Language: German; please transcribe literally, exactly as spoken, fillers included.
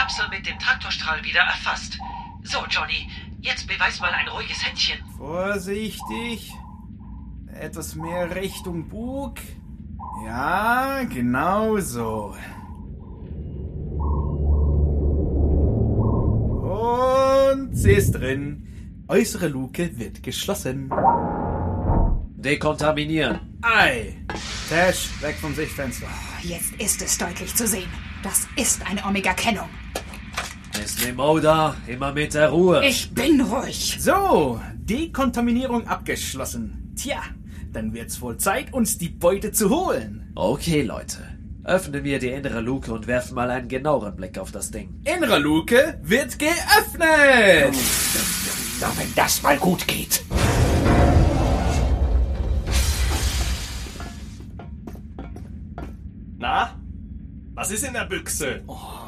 Kapsel mit dem Traktorstrahl wieder erfasst. So, Johnny, jetzt beweis mal ein ruhiges Händchen. Vorsichtig. Etwas mehr Richtung Bug. Ja, genau so. Und sie ist drin. Äußere Luke wird geschlossen. Dekontaminieren. Ei. Tash, weg vom Sichtfenster. Jetzt ist es deutlich zu sehen. Das ist eine Omega-Kennung. Miss Mimoda, immer mit der Ruhe. Ich bin ruhig. So, Dekontaminierung abgeschlossen. Tja, dann wird's wohl Zeit, uns die Beute zu holen. Okay, Leute. Öffnen wir die innere Luke und werfen mal einen genaueren Blick auf das Ding. Innere Luke wird geöffnet. Na, wenn das mal gut geht. Na? Was ist in der Büchse? Oh,